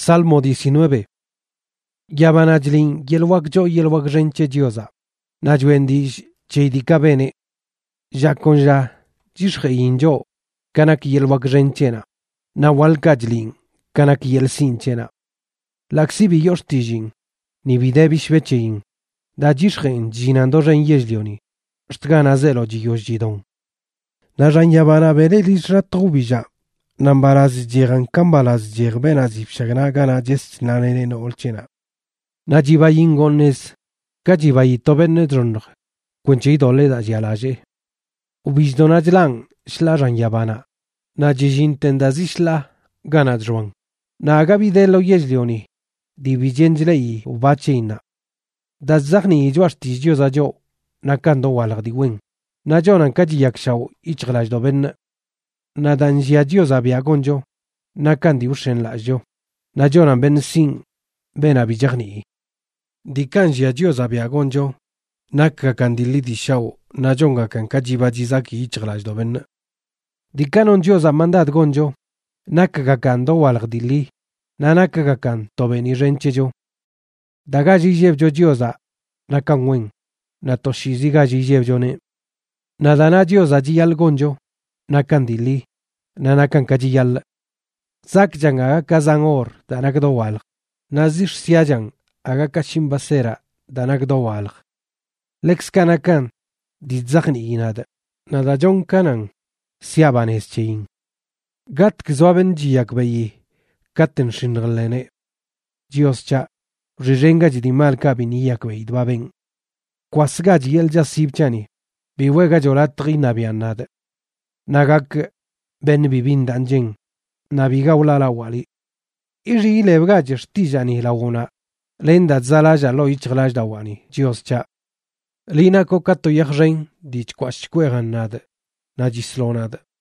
Salmo 19. Yabanajlin yelwakjo yelwakrenche Diosa. Najwendish cheidika bene. Jakonja jishheinjo kanak yelwakrenchena. Nawalkajlin kanak yelsinchena. Laksibi yostijin. Nibidebish vechein. Da jishhein jinando ren yezlioni. Shtgana zelo jiyosjidon. Najan yabana benelis ratubija. Nambaraz jegan kambalaz jegbena zipshagna gana jest nanene no olchena. Najiba yingones kajiba yitobenne dronr. Kwenche dole da yalaje. Ubijdonajlan shlaran yabana. Najijin tendazishla gana drwan. Na agabidelo yezlioni. Divijenjlei ubacheina. Da zaghni jwashti jyozajo. Nakando walagdiwen. Najonan kajiyakshaw ichglaj doben. Nadanjia Diosa biagonjo. Nakandi ushen lajo. Najonan ben sin. Ben abijagni. Dikanjia Diosa biagonjo. Nakakandili dishaw. Najonga kan kajiba jizaki ichglaj doben. Dikanon Diosa mandad gonjo. Nakakakando walagdili. Nanakakan tobeni renchejo. Dagaji jebjo Diosa. Nakanwen. Natoshiziga jebjone. Nadana Diosa jiyal gonjo. Nakandili. Nanakan kajiyal. Zakjang aga kazangor danakdo walg. Nazish siajang aga kashimbasera danakdo walg. Lex kanakan dizakhni inad. Nadajon kanan siabanes chein. Gat kzwaben jiyak bayi. Katten shinglene. Dioscha rirenga jidimal kabin iyak bayi dwaben. Kwasga jiyel jasibchani. Biwega jolatri nabianad. Nagak ben bibin danjeng. Nabiga ulala wali. Iri lebga jestijani laguna. Lenda zalaja lo ichglaj dawani. Dioscha. Lina kokato yakhrein dich kwashkwegan nad. Najislonad.